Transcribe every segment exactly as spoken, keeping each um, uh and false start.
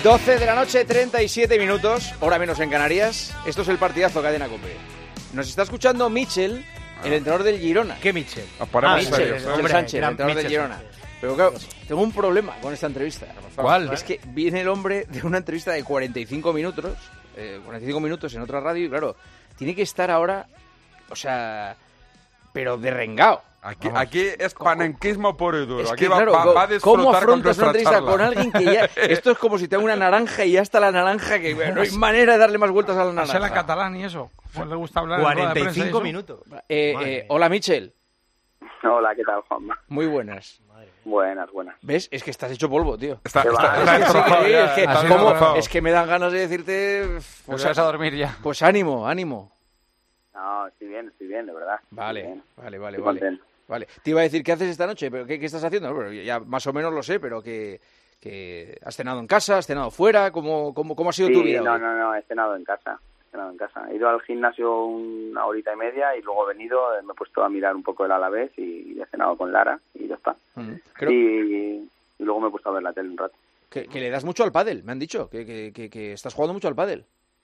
doce de la noche, treinta y siete minutos, hora menos en Canarias. Esto es el partidazo Cadena COPE. Nos está escuchando Michel, el entrenador del Girona. ¿Qué Michel? Nos ponemos Ah, Michel, serios, Michel ¿eh? hombre, Sánchez, el gran entrenador del Michel Girona. Sánchez. Pero claro, tengo un problema con esta entrevista. ¿Cuál? Es que viene el hombre de una entrevista de cuarenta y cinco minutos, eh, cuarenta y cinco minutos en otra radio y claro, tiene que estar ahora, o sea, pero derrengado. Aquí, aquí es panenquismo puro y duro. Es Aquí que, va, claro, va- va a disfrutar ¿cómo con afrontas una nuestra entrevista charla? con alguien que ya... Esto es como si tengo una naranja y ya está la naranja, que no hay manera de darle más vueltas a la Hacer la naranja. catalán y eso. Pues le gusta hablar en rueda de cuarenta y prensa y cinco eso. minutos. Eh, Madre eh, mía. hola, Michel. Hola, ¿qué tal, Juanma? Muy buenas. Buenas, buenas. ¿Ves? Es que estás hecho polvo, tío. Está, Qué está- va. está Es que, sí, destrozado que- ya, es que- está así ¿cómo? destrozado. Es que me dan ganas de decirte... Pues Pues, vas a dormir ya. pues ánimo, ánimo. No, estoy bien, estoy bien, de verdad. Vale, Estoy bien. vale, vale, Estoy vale. contento. Vale. Te iba a decir, ¿qué haces esta noche? ¿Pero qué, qué estás haciendo? Bueno, ya más o menos lo sé, pero que, que has cenado en casa, has cenado fuera, ¿cómo, cómo, cómo ha sido Sí, tu vida no, hoy? no, no, he cenado en casa. He cenado en casa. He ido al gimnasio una horita y media y luego he venido, eh, me he puesto a mirar un poco el Alavés y, y he cenado con Lara y ya está. Mm. Creo Y, y luego me he puesto a ver la tele un rato. que, que le das mucho al pádel, me han dicho, que, que, que, que estás jugando mucho al pádel.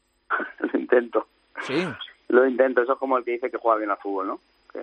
Lo intento. Sí. Lo intento. Eso es como el que dice que juega bien al fútbol, ¿no? Que,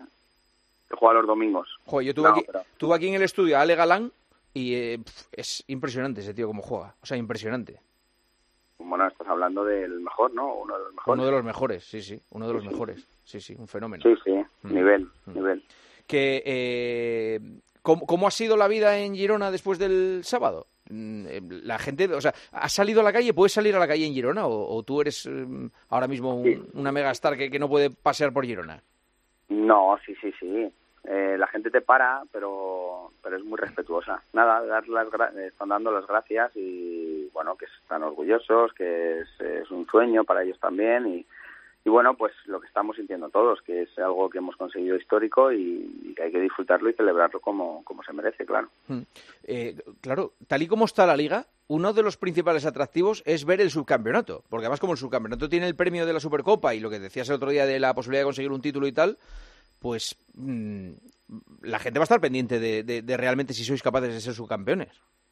que juega los domingos. Joder, yo tuve, No, aquí, pero- tuve aquí en el estudio a Ale Galán y eh, pf, es impresionante ese tío cómo juega. O sea, impresionante. Bueno, estás hablando del mejor, ¿no? Uno de los mejores. Uno de los mejores, sí, sí. Uno de los Sí, sí. mejores. Sí, sí, un fenómeno. Sí, sí, Mm. nivel, Mm. nivel. Que, eh, ¿cómo, ¿Cómo ha sido la vida en Girona después del sábado? Mm, eh, La gente, o sea, ¿has salido a la calle? ¿Puedes salir a la calle en Girona? ¿O, o tú eres eh, ahora mismo un- Sí. una megastar que, que no puede pasear por Girona? No, sí, sí, sí. Eh, la gente te para, pero pero es muy respetuosa. Nada, dar las gra- eh, están dando las gracias y, bueno, que están orgullosos, que es, es un sueño para ellos también y, y, bueno, pues lo que estamos sintiendo todos, que es algo que hemos conseguido histórico y, y que hay que disfrutarlo y celebrarlo como, como se merece, claro. Mm. Eh, claro, tal y como está la liga, uno de los principales atractivos es ver el subcampeonato, porque además como el subcampeonato tiene el premio de la Supercopa y lo que decías el otro día de la posibilidad de conseguir un título y tal, pues mm, la gente va a estar pendiente de, de- de realmente si sois capaces de ser subcampeones.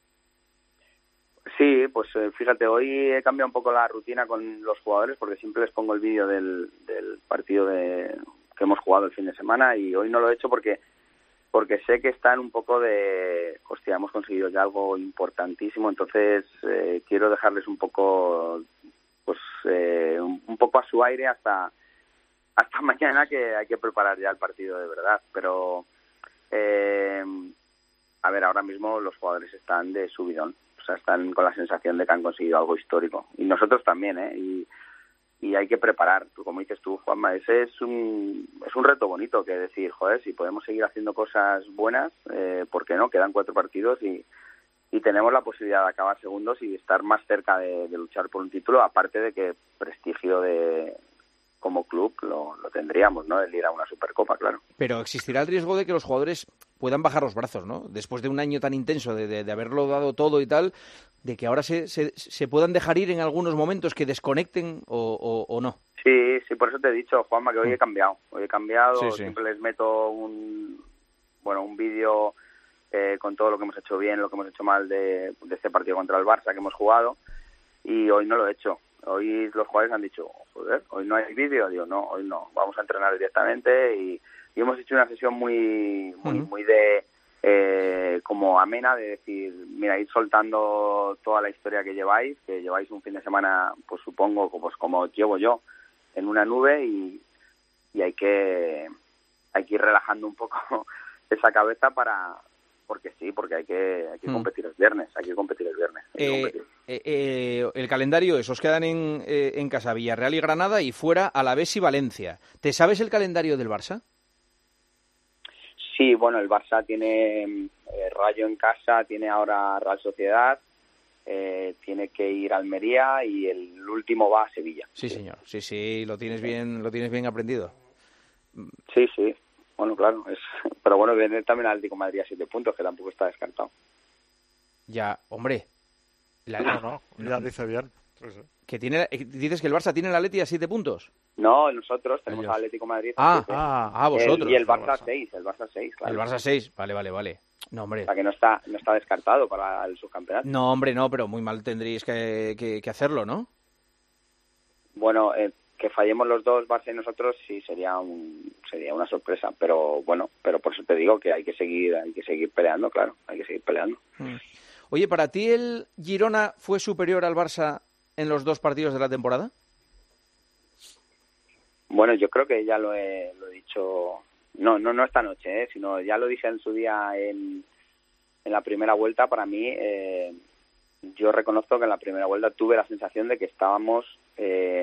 Sí, pues eh, fíjate, hoy he cambiado un poco la rutina con los jugadores porque siempre les pongo el vídeo del, del partido de, que hemos jugado el fin de semana y hoy no lo he hecho porque porque sé que están un poco de, hostia, hemos conseguido ya algo importantísimo, entonces eh, quiero dejarles un poco, pues eh, un, un poco a su aire hasta hasta mañana que hay que preparar ya el partido de verdad, pero eh, a ver, ahora mismo los jugadores están de subidón. O sea, están con la sensación de que han conseguido algo histórico. Y nosotros también, ¿eh? Y, y hay que preparar, como dices tú, Juanma, ese es un, es un reto bonito, que decir, joder, si podemos seguir haciendo cosas buenas, eh, ¿por qué no? Quedan cuatro partidos y, y tenemos la posibilidad de acabar segundos y estar más cerca de, de luchar por un título, aparte de que prestigio de como club lo, lo tendríamos, ¿no? El ir a una Supercopa, claro. Pero existirá el riesgo de que los jugadores puedan bajar los brazos, ¿no? Después de un año tan intenso, de, de- de haberlo dado todo y tal, de que ahora se, se, se puedan dejar ir en algunos momentos, que desconecten o, o- o no. Sí, sí, por eso te he dicho, Juanma, que hoy he cambiado. Hoy he cambiado, Sí, sí. siempre les meto un, bueno, un vídeo eh, con todo lo que hemos hecho bien, lo que hemos hecho mal de, de este partido contra el Barça que hemos jugado, y hoy no lo he hecho. Hoy los jugadores han dicho, joder, hoy no hay vídeo. Digo, no, hoy no, vamos a entrenar directamente y, y hemos hecho una sesión muy, muy, Ujú. muy de, eh, como amena, de decir, mira, ir soltando toda la historia que lleváis, que lleváis un fin de semana, pues supongo, pues como llevo yo, en una nube y, y hay que hay que ir relajando un poco esa cabeza para porque sí, porque hay que hay que Mm. competir el viernes, hay que competir el viernes. hay que Eh, competir. eh, eh, el calendario es, os quedan en, eh, en casa Villarreal y Granada y fuera Alavés y Valencia. ¿Te sabes el calendario del Barça? Sí, bueno, el Barça tiene eh, Rayo en casa, tiene ahora Real Sociedad, eh, tiene que ir a Almería y el último va a Sevilla. Sí, señor. Sí, sí, lo tienes bien, lo tienes bien aprendido. Sí, sí. Bueno, claro, es pero bueno, viene también al Atlético de Madrid a siete puntos, que tampoco está descartado. Ya, hombre. La- No, no, ya dice bien. Sí, sí. que tiene, eh, dices que el Barça tiene el Atleti a siete puntos. No, nosotros tenemos Ellos. al Atlético de Madrid a Ah, siete. ah, ah, El- vosotros. y el Barça Barça. seis, el Barça seis, claro. El Barça seis, vale, vale, vale. No, hombre. O sea, que no está, no está descartado para el subcampeonato. No, hombre, no, pero muy mal tendríais que, que, que hacerlo, ¿no? Bueno, eh, que fallemos los dos, Barça y nosotros, sí sería un, sería una sorpresa, pero bueno, pero por eso te digo que hay que seguir, hay que seguir peleando, claro, hay que seguir peleando. Mm. Oye, ¿para ti el Girona fue superior al Barça en los dos partidos de la temporada? Bueno, yo creo que ya lo he, lo he dicho, no, no, no esta noche, ¿eh? Sino ya lo dije en su día en, en la primera vuelta. Para mí, eh, yo reconozco que en la primera vuelta tuve la sensación de que estábamos, eh,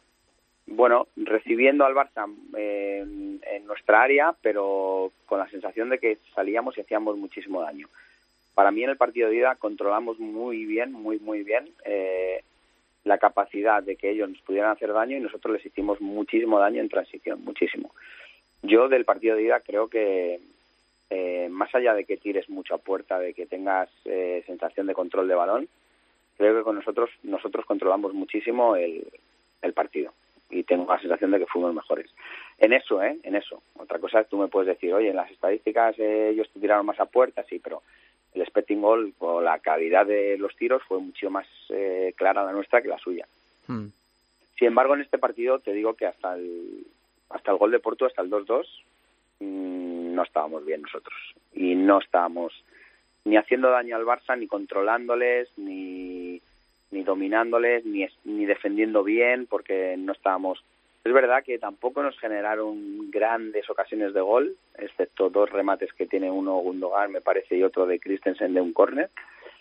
bueno, recibiendo al Barça eh, en, en nuestra área, pero con la sensación de que salíamos y hacíamos muchísimo daño. Para mí en el partido de ida controlamos muy bien, muy, muy bien eh, la capacidad de que ellos nos pudieran hacer daño y nosotros les hicimos muchísimo daño en transición, muchísimo. Yo del partido de ida creo que eh, más allá de que tires mucho a puerta, de que tengas eh, sensación de control de balón, creo que con nosotros nosotros controlamos muchísimo el, el partido y tengo la sensación de que fuimos mejores. En eso, ¿eh? En eso. Otra cosa es tú me puedes decir, oye, en las estadísticas eh, ellos te tiraron más a puerta, sí, pero el expecting goal o la calidad de los tiros fue mucho más eh, clara la nuestra que la suya. Hmm. Sin embargo, en este partido te digo que hasta el hasta el gol de Porto, hasta el dos dos, mmm, no estábamos bien nosotros. Y no estábamos ni haciendo daño al Barça, ni controlándoles, ni, ni dominándoles, ni, ni defendiendo bien, porque no estábamos... Es verdad que tampoco nos generaron grandes ocasiones de gol, excepto dos remates que tiene uno Gundogan, me parece, y otro de Christensen de un córner,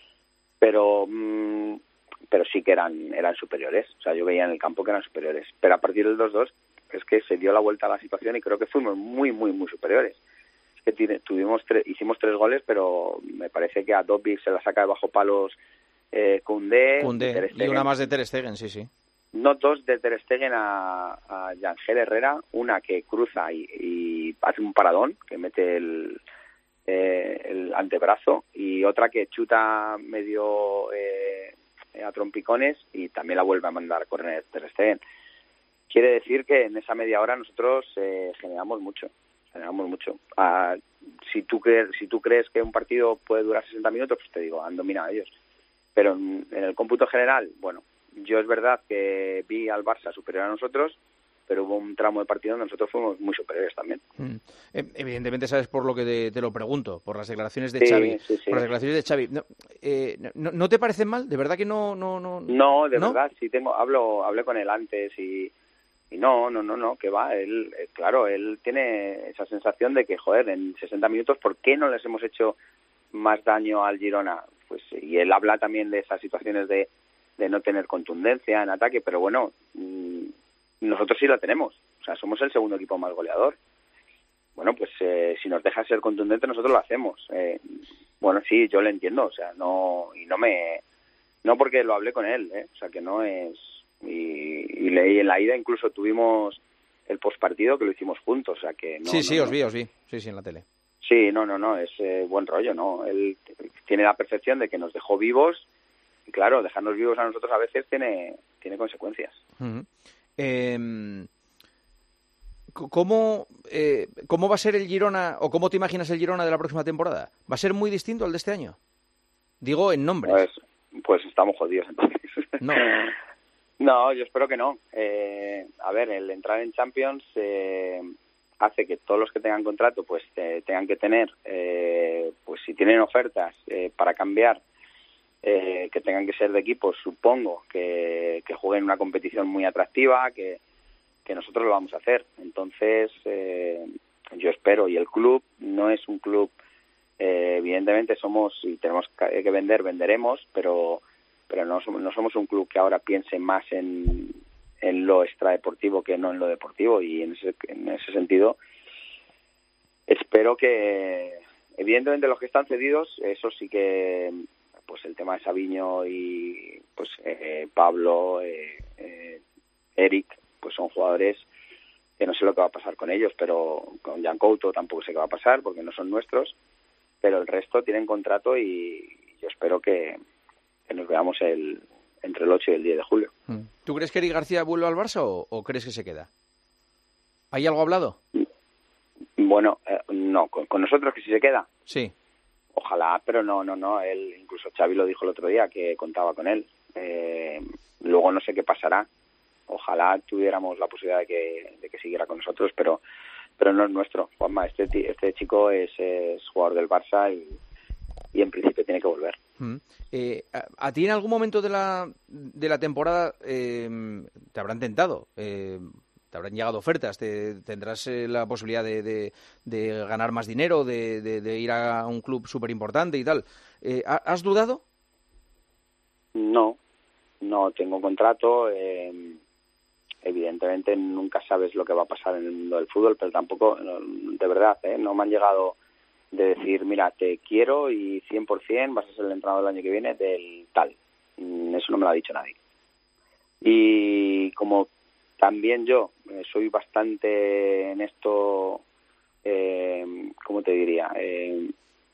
pero mmm, pero sí que eran eran superiores. O sea, yo veía en el campo que eran superiores. Pero a partir del dos dos es que se dio la vuelta a la situación y creo que fuimos muy, muy, muy superiores. Es que tiene, tuvimos tre- hicimos tres goles, pero me parece que a Dobbik se la saca de bajo palos eh, Koundé, Koundé, y una más de Ter Stegen, sí, sí. No, dos de Ter Stegen a, a Yangel Herrera, una que cruza y, y hace un paradón, que mete el, eh, el antebrazo, y otra que chuta medio eh, a trompicones y también la vuelve a mandar a correr Ter Stegen. Quiere decir que en esa media hora nosotros eh, generamos mucho, generamos mucho. Ah, si tú crees, si tú crees que un partido puede durar sesenta minutos, pues te digo, han dominado ellos. Pero en, en el cómputo general, bueno, yo es verdad que vi al Barça superior a nosotros, pero hubo un tramo de partido donde nosotros fuimos muy superiores también. Mm. Evidentemente sabes por lo que te, te lo pregunto, por las declaraciones de sí, Xavi. Sí, sí. Por las declaraciones de Xavi. No, eh, no, ¿no te parecen mal? ¿De verdad que no? No, no, no de ¿no? verdad, sí tengo, hablo, hablé con él antes y, y no, no, no, no, que va, él, eh, claro, él tiene esa sensación de que, joder, en sesenta minutos, ¿por qué no les hemos hecho más daño al Girona? Pues, y él habla también de esas situaciones de de no tener contundencia en ataque, pero bueno, mmm, nosotros sí la tenemos, o sea, somos el segundo equipo más goleador. Bueno, pues eh, si nos deja ser contundente, nosotros lo hacemos. Eh, bueno, sí, yo lo entiendo, o sea, no, y no me, no porque lo hablé con él, ¿eh? O sea, que no es, y, y leí en la ida, incluso tuvimos el postpartido que lo hicimos juntos, o sea, que no. Sí, sí, no, os no. vi, os vi, sí, sí, en la tele. Sí, no, no, no, es eh, buen rollo, ¿no? Él tiene la percepción de que nos dejó vivos. Y claro, dejarnos vivos a nosotros a veces tiene, tiene consecuencias. Uh-huh. Eh, ¿cómo, eh, ¿Cómo va a ser el Girona, o cómo te imaginas el Girona de la próxima temporada? ¿Va a ser muy distinto al de este año? Digo, en nombres. Pues, pues estamos jodidos entonces. No. No, yo espero que no. Eh, a ver, el entrar en Champions eh, hace que todos los que tengan contrato pues eh, tengan que tener, eh, pues si tienen ofertas eh, para cambiar, Eh, que tengan que ser de equipos, supongo, que, que jueguen una competición muy atractiva, que, que nosotros lo vamos a hacer. Entonces, eh, yo espero, y el club no es un club, eh, evidentemente somos, y tenemos que vender, venderemos, pero pero no somos, no somos un club que ahora piense más en, en lo extradeportivo que no en lo deportivo, y en ese, en ese sentido espero que, evidentemente los que están cedidos, eso sí que, pues el tema de Savinho y pues eh, Pablo, eh, eh, Eric, pues son jugadores que no sé lo que va a pasar con ellos, pero con Jan Couto tampoco sé qué va a pasar porque no son nuestros, pero el resto tienen contrato y yo espero que, que nos veamos el, entre el ocho y el diez de julio. ¿Tú crees que Eric García vuelve al Barça o, o crees que se queda? ¿Hay algo hablado? Bueno, eh, no, con, con nosotros que si se queda. Sí. Ojalá, pero no, no, no. Él, incluso Xavi lo dijo el otro día, que contaba con él. Eh, luego no sé qué pasará. Ojalá tuviéramos la posibilidad de que, de que siguiera con nosotros, pero pero no es nuestro. Juanma, este, este chico es, es jugador del Barça y, y en principio tiene que volver. Mm. Eh, a, ¿A ti en algún momento de la, de la temporada eh, te habrán tentado? Eh, ¿Te habrán llegado ofertas? Te, ¿Tendrás eh, la posibilidad de, de, de ganar más dinero, de, de, de ir a un club súper importante y tal? Eh, ¿Has dudado? No, no tengo contrato. Eh, evidentemente nunca sabes lo que va a pasar en el mundo del fútbol, pero tampoco, de verdad, ¿eh? no me han llegado de decir, mira, te quiero y cien por ciento vas a ser el entrenador el año que viene del tal. Eso no me lo ha dicho nadie. Y como también yo eh, soy bastante en esto, eh, ¿cómo te diría? Eh,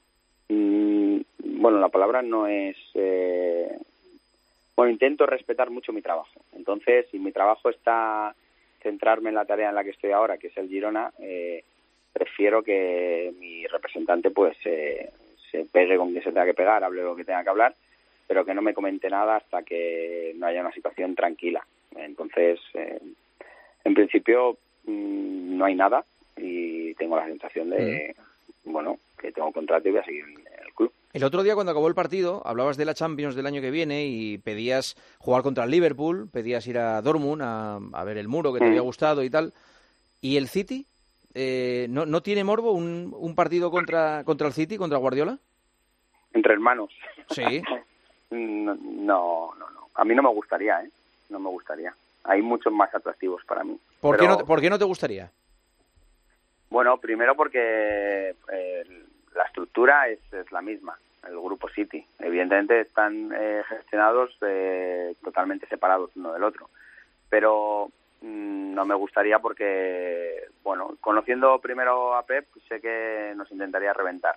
mm, bueno, la palabra no es... Eh, bueno, intento respetar mucho mi trabajo. Entonces, si mi trabajo está centrarme en la tarea en la que estoy ahora, que es el Girona, eh, prefiero que mi representante pues eh, se pegue con quien se tenga que pegar, hable lo que tenga que hablar, pero que no me comente nada hasta que no haya una situación tranquila. Entonces, eh, en principio mmm, no hay nada y tengo la sensación de, mm. bueno, que tengo contrato y voy a seguir en el club. El otro día, cuando acabó el partido, hablabas de la Champions del año que viene y pedías jugar contra el Liverpool, pedías ir a Dortmund a, a ver el muro que te mm. había gustado y tal. ¿Y el City? Eh, ¿no, ¿No tiene morbo un, un partido contra, contra el City, contra Guardiola? ¿Entre hermanos? Sí. no, no, no, no. A mí no me gustaría, ¿eh? No me gustaría. Hay muchos más atractivos para mí. ¿Por, Pero... qué, no, ¿por qué no te gustaría? Bueno, primero porque eh, la estructura es, es la misma, el grupo City. Evidentemente están eh, gestionados eh, totalmente separados uno del otro. Pero mmm, no me gustaría porque, bueno, conociendo primero a Pep, sé que nos intentaría reventar.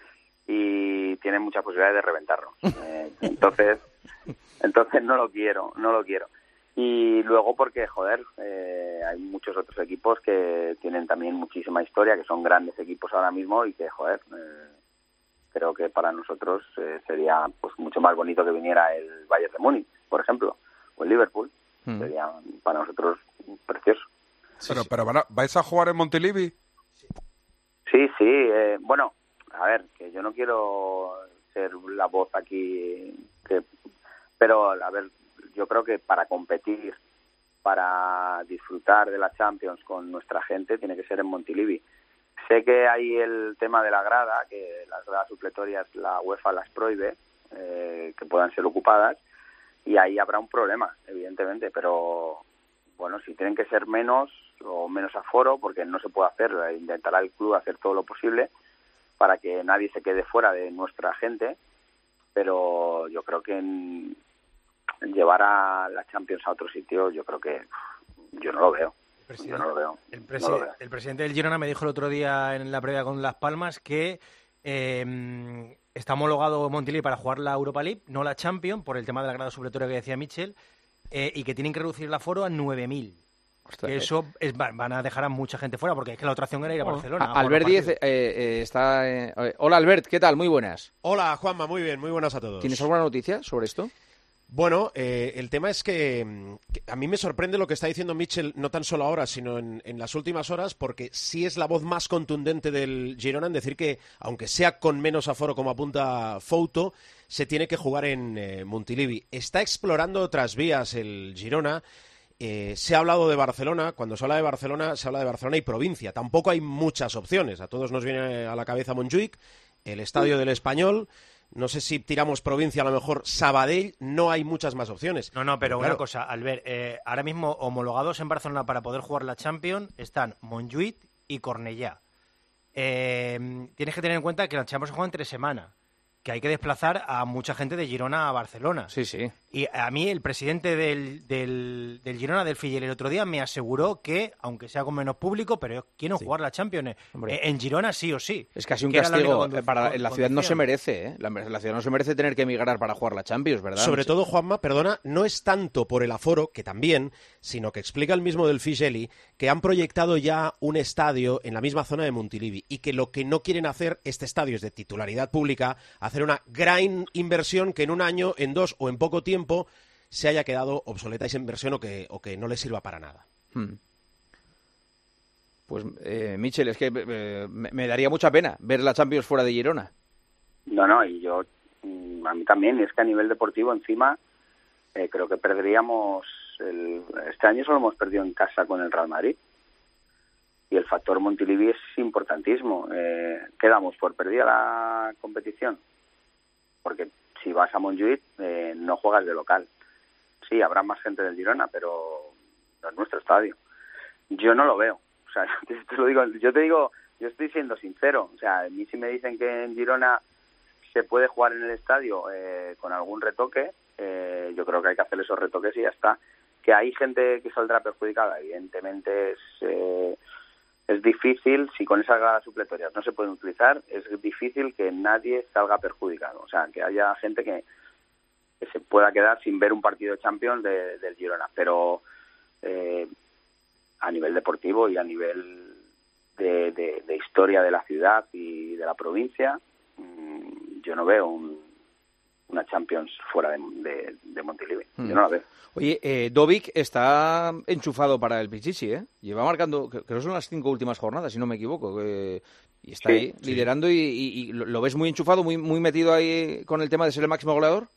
Y tiene muchas posibilidades de reventarnos. Eh, entonces, entonces no lo quiero, no lo quiero. Y luego porque, joder, eh, hay muchos otros equipos que tienen también muchísima historia, que son grandes equipos ahora mismo y que, joder, eh, creo que para nosotros eh, sería pues mucho más bonito que viniera el Bayern de Múnich, por ejemplo, o el Liverpool. Mm. Sería para nosotros precioso. Pero, pero ¿van a, ¿vais a jugar en Montilivi? Sí, sí. Eh, bueno, a ver, que yo no quiero ser la voz aquí, que, pero, a ver, yo creo que para competir, para disfrutar de la Champions con nuestra gente, tiene que ser en Montilivi. Sé que hay el tema de la grada, que las gradas supletorias la UEFA las prohíbe, eh, que puedan ser ocupadas, y ahí habrá un problema, evidentemente, pero bueno, si tienen que ser menos o menos aforo, porque no se puede hacer, intentará el club hacer todo lo posible para que nadie se quede fuera de nuestra gente, pero yo creo que en llevar a la Champions a otro sitio, yo creo que yo no lo veo. Yo no lo veo. El, presi- no lo veo. el presidente del Girona me dijo el otro día en la previa con Las Palmas que eh, está homologado Montilivi para jugar la Europa League, no la Champions, por el tema de la grada supletoria que decía Michel, eh, y que tienen que reducir el aforo a nueve mil. Que eso es, van a dejar a mucha gente fuera, porque es que la otra opción era ir a Barcelona. A Albert Díez eh, eh, está... Eh, hola, Albert, ¿qué tal? Muy buenas. Hola, Juanma, muy bien, muy buenas a todos. ¿Tienes alguna noticia sobre esto? Bueno, eh, el tema es que, que a mí me sorprende lo que está diciendo Michel, no tan solo ahora, sino en, en las últimas horas, porque sí es la voz más contundente del Girona en decir que, aunque sea con menos aforo como apunta Fouto, se tiene que jugar en eh, Montilivi. Está explorando otras vías el Girona. Eh, se ha hablado de Barcelona. Cuando se habla de Barcelona, se habla de Barcelona y provincia. Tampoco hay muchas opciones. A todos nos viene a la cabeza Montjuïc, el estadio del Español. No sé si tiramos provincia, a lo mejor Sabadell, no hay muchas más opciones. No, no, pero, pero claro, una cosa, Albert, eh, ahora mismo homologados en Barcelona para poder jugar la Champions están Montjuïc y Cornellà. Eh, tienes que tener en cuenta que la Champions se juega entre semana, que hay que desplazar a mucha gente de Girona a Barcelona. Sí, sí. Y a mí el presidente del, del, del Girona, del Fillel, el otro día me aseguró que, aunque sea con menos público, pero quieren sí. jugar la Champions. Eh, en Girona sí o sí. Es casi un castigo. La para, la ciudad no se merece, ¿eh? La, la ciudad no se merece tener que emigrar para jugar la Champions, ¿verdad? Sobre sí. todo, Juanma, perdona, no es tanto por el aforo, que también, sino que explica el mismo del Figeli, que han proyectado ya un estadio en la misma zona de Montilivi y que lo que no quieren hacer, este estadio es de titularidad pública, hacer una gran inversión que en un año, en dos o en poco tiempo se haya quedado obsoleta esa inversión o que, o que no le sirva para nada. Hmm. Pues, eh, Michel, es que eh, me, me daría mucha pena ver la Champions fuera de Girona. No, no, y yo, a mí también, es que a nivel deportivo, encima, eh, creo que perderíamos, el, este año solo hemos perdido en casa con el Real Madrid, y el factor Montilivi es importantísimo. Eh, quedamos por perdida la competición, porque si vas a Montjuïc, eh, no juegas de local. Sí, habrá más gente del Girona, pero no es nuestro estadio. Yo no lo veo. O sea, te, te lo digo, yo te digo, yo estoy siendo sincero. O sea, a mí si me dicen que en Girona se puede jugar en el estadio eh, con algún retoque, eh, yo creo que hay que hacer esos retoques y ya está. Que hay gente que saldrá perjudicada, evidentemente es... Eh, Es difícil, si con esas gradas supletorias no se pueden utilizar, es difícil que nadie salga perjudicado. O sea, que haya gente que, que se pueda quedar sin ver un partido de Champions de, del Girona. Pero eh, a nivel deportivo y a nivel de, de, de historia de la ciudad y de la provincia, mmm, yo no veo un, una Champions fuera de, de, de Montilivi. Mm. Yo no la veo. Oye, eh, Dovic está enchufado para el Pichichi, ¿eh? Lleva marcando, creo que son las cinco últimas jornadas, si no me equivoco. Eh, y está sí, ahí sí. liderando y, y, y lo ves muy enchufado, muy muy metido ahí con el tema de ser el máximo goleador.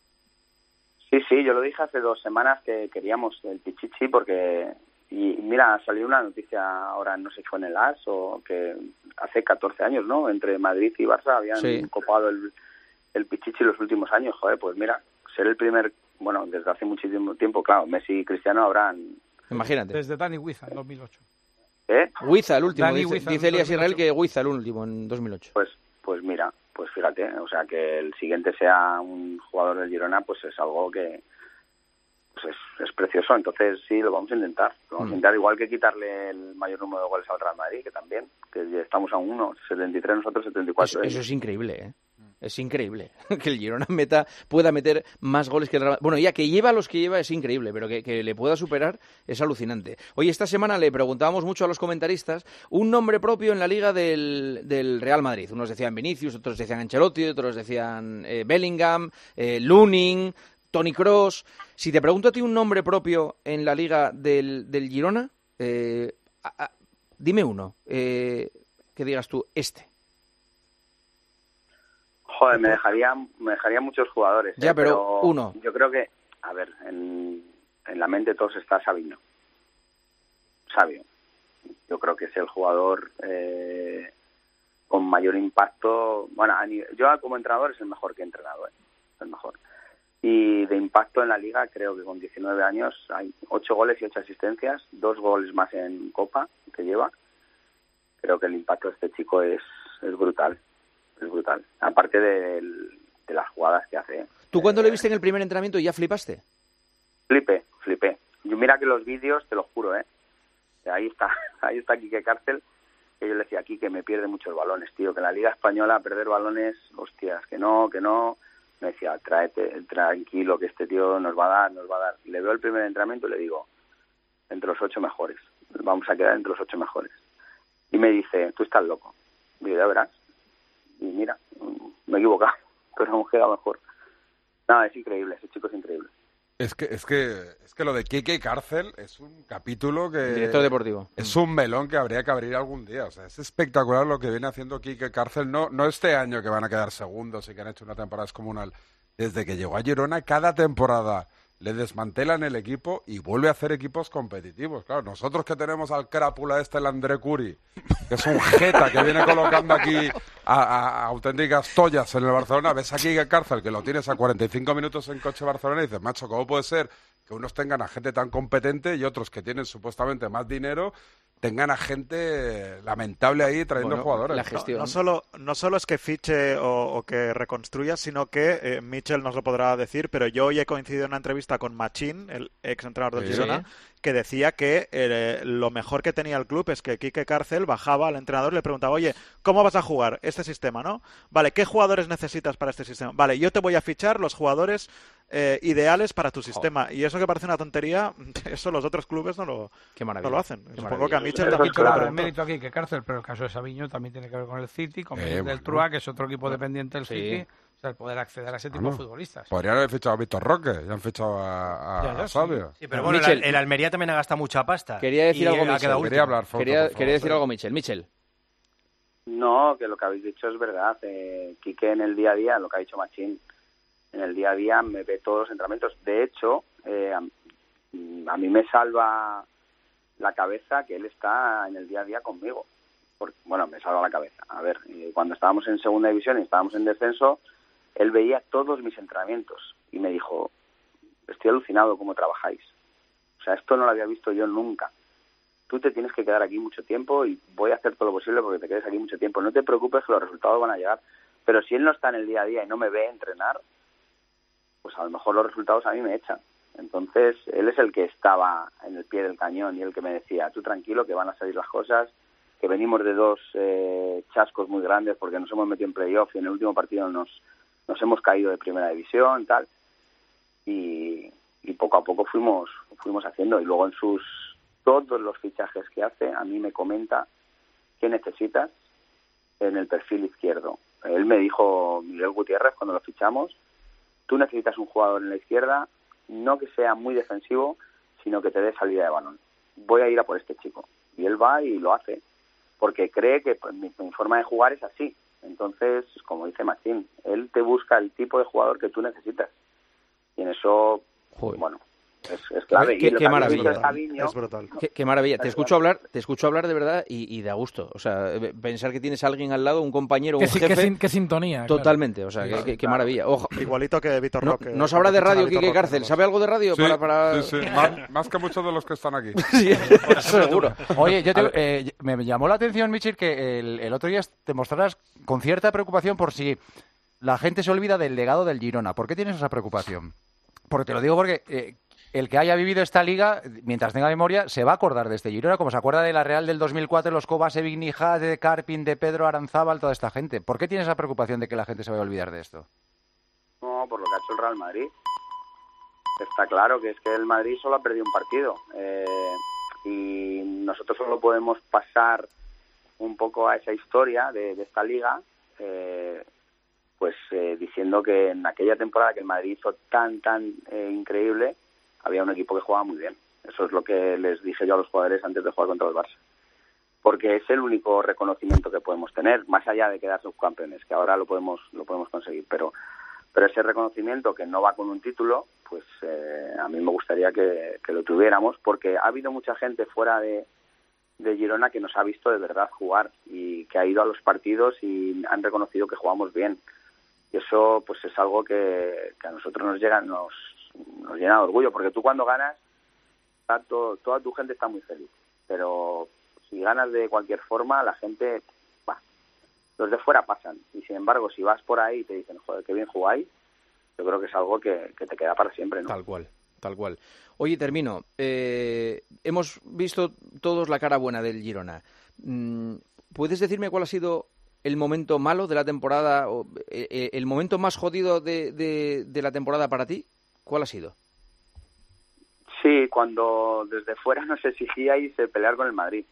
Sí, sí, yo lo dije hace dos semanas que queríamos el Pichichi porque... Y mira, salió una noticia ahora, no sé si fue en el A S o que hace catorce años, ¿no? Entre Madrid y Barça habían sí. copado el, el Pichichi los últimos años. Joder, pues mira, ser el primer... Bueno, desde hace muchísimo tiempo, claro, Messi y Cristiano habrán... Imagínate. Desde Dani Huiza, en dos mil ocho. ¿Eh? Huiza, el último. Dani dice Huiza, dice Elías Israel que Huiza, el último, en dos mil ocho. Pues pues mira, pues fíjate, o sea, que el siguiente sea un jugador del Girona, pues es algo que pues es, es precioso. Entonces sí, lo vamos a intentar. Lo vamos mm. a intentar, igual que quitarle el mayor número de goles al Real Madrid, que también, que ya estamos a uno, setenta y tres, nosotros setenta y cuatro. Eso, eso es increíble, ¿eh? Es increíble que el Girona meta, pueda meter más goles que el Real Madrid. Bueno, ya que lleva los que lleva es increíble, pero que, que le pueda superar es alucinante. Oye, esta semana le preguntábamos mucho a los comentaristas un nombre propio en la liga del, del Real Madrid. Unos decían Vinicius, otros decían Ancelotti, otros decían eh, Bellingham, eh, Lunin, Toni Kroos. Si te pregunto a ti un nombre propio en la liga del, del Girona, eh, a, a, dime uno, eh, que digas tú, este. Joder, me dejaría, me dejaría muchos jugadores. Ya, eh, pero, pero uno. Yo creo que, a ver, en, en la mente de todos está Savinho. Sabio. Yo creo que es el jugador eh, con mayor impacto. Bueno, a nivel, yo como entrenador es el mejor que he entrenado, eh, el mejor. Y de impacto en la liga, creo que con diecinueve años hay ocho goles y ocho asistencias, dos goles más en Copa que lleva. Creo que el impacto de este chico es, es brutal. Es brutal. Aparte de, de las jugadas que hace. ¿Tú cuando eh, le viste en el primer entrenamiento ya flipaste? Flipé, flipé. Yo mira que los vídeos, te lo juro, ¿eh? Ahí está, ahí está Quique Cárcel, que yo le decía aquí que me pierde muchos balones, tío, que en la Liga Española perder balones, hostias, que no, que no. Me decía, tráete, tranquilo, que este tío nos va a dar, nos va a dar. Y le veo el primer entrenamiento y le digo, entre los ocho mejores. Vamos a quedar entre los ocho mejores. Y me dice, tú estás loco. Digo, ya verás. Y mira, me he equivocado, pero hemos quedado mejor. Nada, es increíble, ese chico es increíble. Es que, es que, es que lo de Quique Cárcel es un capítulo que... Director deportivo. Es un melón que habría que abrir algún día. O sea, es espectacular lo que viene haciendo Quique Cárcel. No, no este año que van a quedar segundos y que han hecho una temporada descomunal. Desde que llegó a Girona, cada temporada le desmantelan el equipo y vuelve a hacer equipos competitivos. Claro, nosotros que tenemos al crápula este, el André Curi, que es un jeta que viene colocando aquí a, a, a auténticas tollas en el Barcelona, ves aquí a Cárcel, que lo tienes a cuarenta y cinco minutos en coche Barcelona y dices, macho, ¿cómo puede ser que unos tengan a gente tan competente y otros que tienen supuestamente más dinero tengan a gente lamentable ahí trayendo Bueno, jugadores. la gestión. No, no solo, no solo es que fiche o, o que reconstruya, sino que eh, Mitchell nos lo podrá decir, pero yo hoy he coincidido en una entrevista con Machín, el ex entrenador del Sí. Girona, que decía que eh, lo mejor que tenía el club es que Quique Cárcel bajaba al entrenador y le preguntaba, oye, ¿cómo vas a jugar este sistema, no? Vale, ¿qué jugadores necesitas para este sistema? Vale, yo te voy a fichar los jugadores eh, ideales para tu sistema. Oh. Y eso que parece una tontería, eso los otros clubes no lo, Qué maravilla. no lo hacen. Qué Supongo que a Mitchell Eso también es se lo claro. preguntó. mérito aquí que Cárcel, pero el caso de Sabiño también tiene que ver con el City, con Eh, el del bueno. Trua, que es otro equipo dependiente del Sí. City. O sea, el poder acceder a ese tipo Bueno, de futbolistas. Podrían haber fichado a Víctor Roque, ya han fichado a, a, Ya, ya, a Sabio. Sí, pero bueno, Michel, el, el Almería también ha gastado mucha pasta. Quería decir y algo, ha Michel. quedado Quería último. hablar, Fausto, Quería, por favor, quería decir sí. algo, Michel. Michel. No, que lo que habéis dicho es verdad. Eh, Quique en el día a día, lo que ha dicho Machín, en el día a día me ve todos los entrenamientos. De hecho, eh, a, a mí me salva la cabeza que él está en el día a día conmigo. Porque, bueno, me salva la cabeza. A ver, eh, cuando estábamos en segunda división y estábamos en descenso, él veía todos mis entrenamientos y me dijo, estoy alucinado cómo trabajáis. O sea, esto no lo había visto yo nunca. Tú te tienes que quedar aquí mucho tiempo y voy a hacer todo lo posible porque te quedes aquí mucho tiempo. No te preocupes que los resultados van a llegar. Pero si él no está en el día a día y no me ve entrenar, pues a lo mejor los resultados a mí me echan. Entonces, él es el que estaba en el pie del cañón y el que me decía, tú tranquilo que van a salir las cosas, que venimos de dos eh, chascos muy grandes porque nos hemos metido en playoff y en el último partido nos, nos hemos caído de primera división, tal. Y, y poco a poco fuimos, fuimos haciendo. Y luego en sus... todos los fichajes que hace, a mí me comenta qué necesitas en el perfil izquierdo. Él me dijo, Miguel Gutiérrez, cuando lo fichamos, tú necesitas un jugador en la izquierda, no que sea muy defensivo, sino que te dé salida de balón. Voy a ir a por este chico. Y él va y lo hace, porque cree que pues, mi, mi forma de jugar es así. Entonces, como dice Machín, él te busca el tipo de jugador que tú necesitas. Y en eso, Joder. bueno... Es, es clave. Qué- y lo qué que ha maravilla. dicho Sabiño, Es brutal. Qué, qué maravilla. Te escucho hablar, te escucho hablar de verdad y, y da gusto. O sea, eh, pensar que tienes a alguien al lado, un compañero, un Qué, si- qué jefe. sin- qué sintonía. claro. Totalmente. O sea, qué, qué- qué maravilla. Ojo, Igualito que Víctor no, Roque. no sabrá de radio Víctor Quique Roque, Cárcel. ¿no? ¿Sabe algo de radio? Sí, para, para... sí, sí. Más, más que muchos de los que están aquí. Sí, seguro. Oye, yo te- eh, me llamó la atención, Michel, que el, el otro día te mostraras con cierta preocupación por si la gente se olvida del legado del Girona. ¿Por qué tienes esa preocupación? Porque te lo digo porque eh, el que haya vivido esta liga, mientras tenga memoria, se va a acordar de este Girona, como se acuerda de la Real del dos mil cuatro, los Kovacevic, Nijad, de Karpin, de Pedro Aranzábal, toda esta gente. ¿Por qué tienes esa preocupación de que la gente se vaya a olvidar de esto? No, por lo que ha hecho el Real Madrid. Está claro que es que el Madrid solo ha perdido un partido. Eh, y nosotros solo podemos pasar un poco a esa historia de, de esta liga, eh, pues eh, diciendo que en aquella temporada que el Madrid hizo tan, tan eh, increíble, había un equipo que jugaba muy bien. Eso es lo que les dije yo a los jugadores antes de jugar contra el Barça. Porque es el único reconocimiento que podemos tener, más allá de quedar subcampeones, que ahora lo podemos lo podemos conseguir. Pero pero ese reconocimiento que no va con un título, pues eh, a mí me gustaría que, que lo tuviéramos, porque ha habido mucha gente fuera de, de Girona que nos ha visto de verdad jugar y que ha ido a los partidos y han reconocido que jugamos bien. Y eso pues es algo que, que a nosotros nos llega, nos, nos llena de orgullo, porque tú cuando ganas, está todo, toda tu gente está muy feliz, pero si ganas de cualquier forma, la gente, bah, los de fuera pasan, y sin embargo, si vas por ahí y te dicen, joder, qué bien jugáis, yo creo que es algo que, que te queda para siempre, ¿no? Tal cual, tal cual. Oye, termino. Eh, hemos visto todos la cara buena del Girona. Mm, ¿Puedes decirme cuál ha sido el momento malo de la temporada, o eh, el momento más jodido de, de, de la temporada para ti? ¿Cuál ha sido? Sí, cuando desde fuera nos exigíais pelear con el Madrid.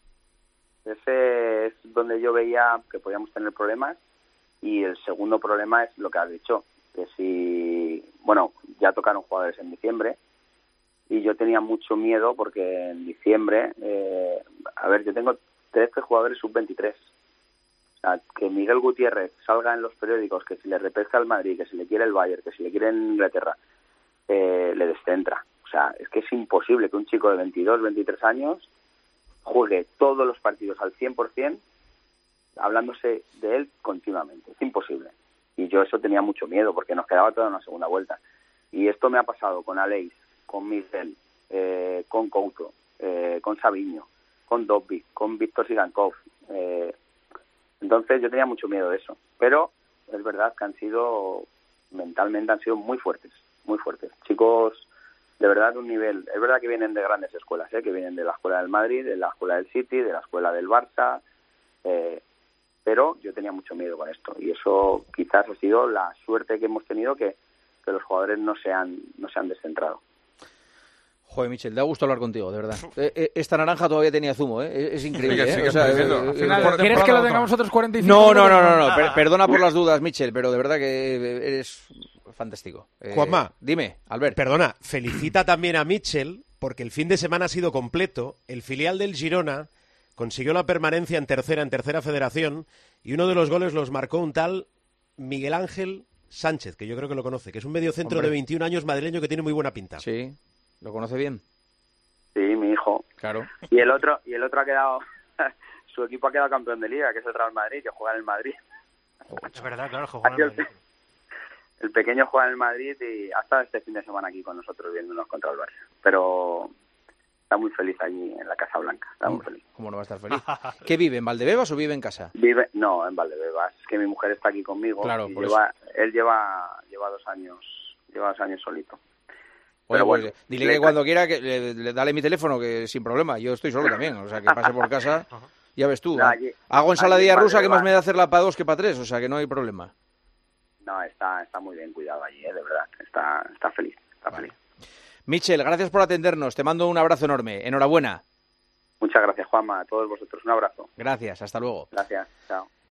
Ese es donde yo veía que podíamos tener problemas, y el segundo problema es lo que has dicho, que si, bueno, ya tocaron jugadores en diciembre y yo tenía mucho miedo porque en diciembre, eh, a ver, yo tengo trece jugadores sub veintitrés. O sea, que Miguel Gutiérrez salga en los periódicos que si le repesca al Madrid, que si le quiere el Bayern, que si le quiere en Inglaterra, eh, le descentra. O sea, es que es imposible que un chico de veintidós, veintitrés años juegue todos los partidos al cien por ciento hablándose de él continuamente. Es imposible. Y yo eso tenía mucho miedo porque nos quedaba toda una segunda vuelta. Y esto me ha pasado con Aleix, con Miguel, eh, con Couto, eh, con Sabiño. con Dobby, con Víctor Sigankov. Eh, entonces yo tenía mucho miedo de eso. Pero es verdad que han sido, mentalmente han sido muy fuertes, muy fuertes. Chicos, de verdad, de un nivel. Es verdad que vienen de grandes escuelas, ¿eh? Que vienen de la escuela del Madrid, de la escuela del City, de la escuela del Barça. Eh, pero yo tenía mucho miedo con esto. Y eso quizás ha sido la suerte que hemos tenido, que, que los jugadores no se han, no se han descentrado. Joder, Michel, da gusto hablar contigo, de verdad. Eh, eh, esta naranja todavía tenía zumo, ¿eh? Es, es increíble, Sí, que ¿eh? sigue O sea, exprimiendo. eh, Al eh, final, eh, ¿quieres que lo tengamos otros cuarenta y cinco No, no, minutos? no, no, no. Per- perdona por las dudas, Michel, pero de verdad que eres fantástico. Eh, Juanma. Dime, Albert. Perdona, felicita también a Mitchell porque el fin de semana ha sido completo. El filial del Girona consiguió la permanencia en tercera, en tercera federación, y uno de los goles los marcó un tal Miguel Ángel Sánchez, que yo creo que lo conoce, que es un mediocentro Hombre. de veintiún años madrileño que tiene muy buena pinta. Sí, lo conoce bien. Sí, mi hijo. Claro. Y el otro, y el otro ha quedado, su equipo ha quedado campeón de liga, que es el Real Madrid, que juega en el Madrid. Es verdad, claro, que juega en el Madrid. El pequeño juega en el Madrid y ha estado este fin de semana aquí con nosotros viéndonos contra el Barça. Pero está muy feliz allí en la Casa Blanca, está muy feliz. ¿Cómo no va a estar feliz? ¿Qué vive, en Valdebebas o vive en casa? Vive, no, en Valdebebas. Es que mi mujer está aquí conmigo. Claro, y por lleva, él lleva, lleva dos años, lleva dos años solito. Oye, Pero pues, bueno, dile le- que cuando quiera, que le, le- dale mi teléfono, que sin problema. Yo estoy solo también, o sea, que pase por casa. Ya ves tú. No, ¿ah? allí- Hago allí ensaladilla en rusa, que más Valdebebas. me da hacerla para dos que para tres, o sea, que no hay problema. No, está, está muy bien cuidado allí, ¿eh? De verdad. Está, está feliz, está Vale. feliz. Michel, gracias por atendernos. Te mando un abrazo enorme. Enhorabuena. Muchas gracias, Juanma. A todos vosotros un abrazo. Gracias, hasta luego. Gracias. Chao.